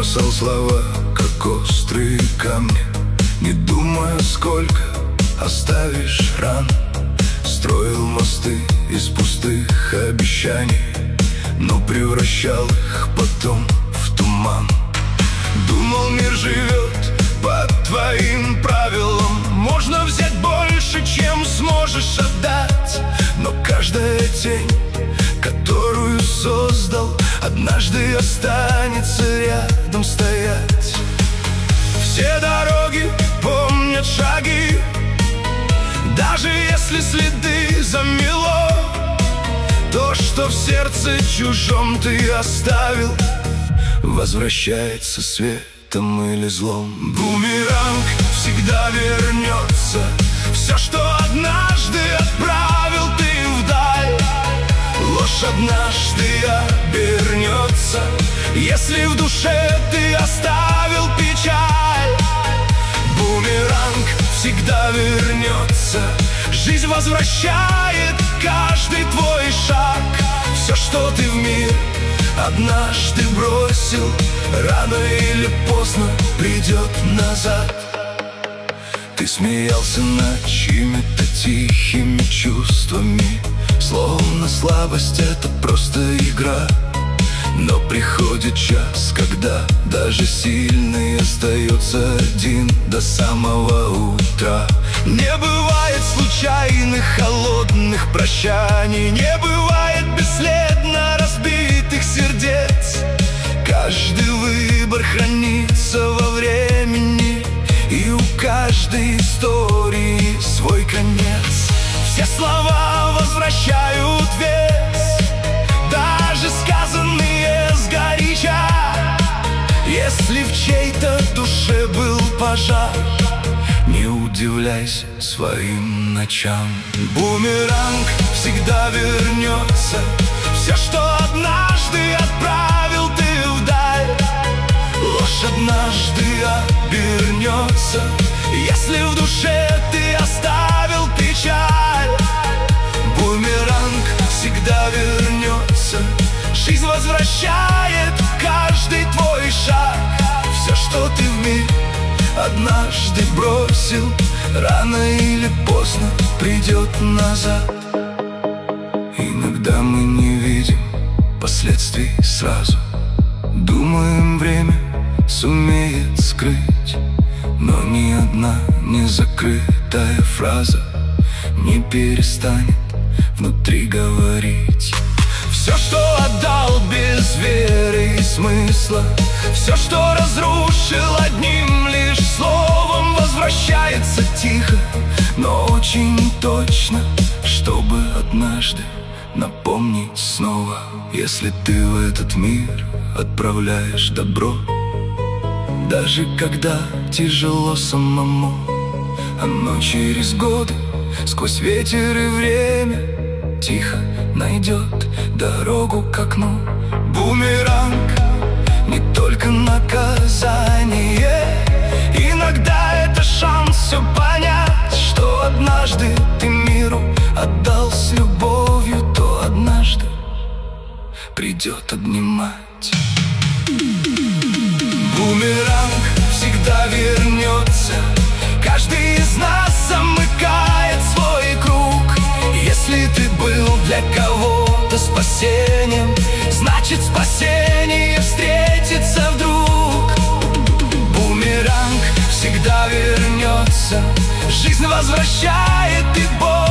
бросал слова, как острые камни, не думая, сколько оставишь ран. Строил мосты из пустых обещаний, но превращал их потом в туман. Думал, мир живет по твоим правилам, можно взять больше, чем сможешь отдать. Но каждая тень, которую создал, однажды останется рядом стоять. Все дороги помнят шаги, даже если следы замело. То, что в сердце чужом ты оставил, возвращается светом или злом. Бумеранг всегда вернется. Все, что однажды отправил ты вдаль, ложь однажды обернется, если в душе ты оставил печаль. Бумеранг всегда вернется. Жизнь возвращает каждый твой шаг. Все, что ты в мир однажды бросил, рано или поздно придет назад. Ты смеялся над чьими-то тихими чувствами, словно слабость — это просто игра. Но приходит час, когда даже сильный остается один до самого утра. Не бывает случайных холодных прощаний, не бывает бесследно разбитых сердец. Каждый выбор хранится во времени, и у каждой истории свой конец. Все слова возвращают вес, даже сказанные сгоряча. Если в чьей-то душе был пожар, не удивляйся своим ночам. Бумеранг всегда вернется. Все, что однажды отправил ты вдаль, ложь однажды обернется, если в душе ты оставил печаль. Бумеранг всегда вернется. Жизнь возвращает каждый твой шаг. Все, что ты в мир однажды бросил, рано или поздно придет назад. Иногда мы не видим последствий сразу, думаем, время сумеет скрыть, но ни одна незакрытая фраза не перестанет внутри говорить. Все, что отдал без веры и смысла, все, что разрушил одним лишь словом, возвращается тихо, но очень точно, чтобы однажды напомнить снова. Если ты в этот мир отправляешь добро, даже когда тяжело самому, оно через годы, сквозь ветер и время, тихо найдет дорогу к окну. Бумеранг не только наказание, иногда это шанс все понять, что однажды ты миру отдал с любовью, то однажды придет обнимать. Бумеранг всегда вернется. Каждый из нас замыкает свой круг. Если ты был для кого-то спасением, значит спасение встретится вдруг. Бумеранг всегда вернется. Жизнь возвращает, и боль